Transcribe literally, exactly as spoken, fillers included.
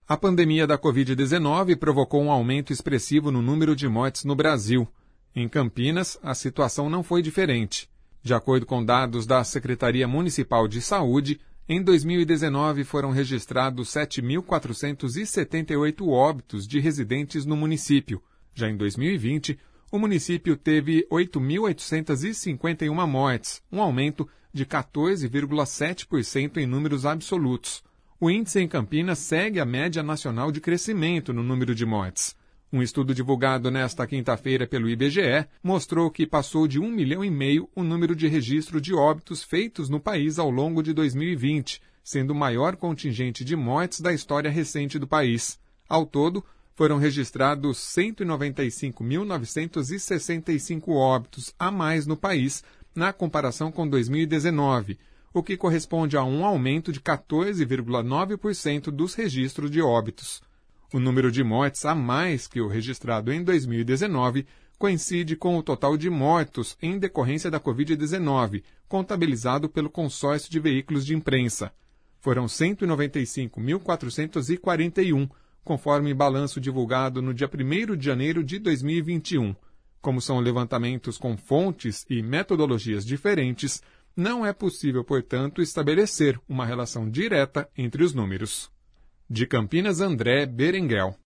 A pandemia da covid dezenove provocou um aumento expressivo no número de mortes no Brasil. Em Campinas, a situação não foi diferente. De acordo com dados da Secretaria Municipal de Saúde, em dois mil e dezenove foram registrados sete mil quatrocentos e setenta e oito óbitos de residentes no município. Já em dois mil e vinte, o município teve oito mil oitocentos e cinquenta e uma mortes, um aumento de quatorze vírgula sete por cento em números absolutos. O índice em Campinas segue a média nacional de crescimento no número de mortes. Um estudo divulgado nesta quinta-feira pelo I B G E mostrou que passou de um milhão e meio o número de registro de óbitos feitos no país ao longo de dois mil e vinte, sendo o maior contingente de mortes da história recente do país. Ao todo, foram registrados cento e noventa e cinco mil novecentos e sessenta e cinco óbitos a mais no país na comparação com dois mil e dezenove, o que corresponde a um aumento de quatorze vírgula nove por cento dos registros de óbitos. O número de mortes a mais que o registrado em dois mil e dezenove coincide com o total de mortos em decorrência da covid dezenove, contabilizado pelo consórcio de veículos de imprensa. Foram cento e noventa e cinco mil quatrocentos e quarenta e um, conforme balanço divulgado no dia primeiro de janeiro de dois mil e vinte e um. Como são levantamentos com fontes e metodologias diferentes, não é possível, portanto, estabelecer uma relação direta entre os números. De Campinas, André Berenguel.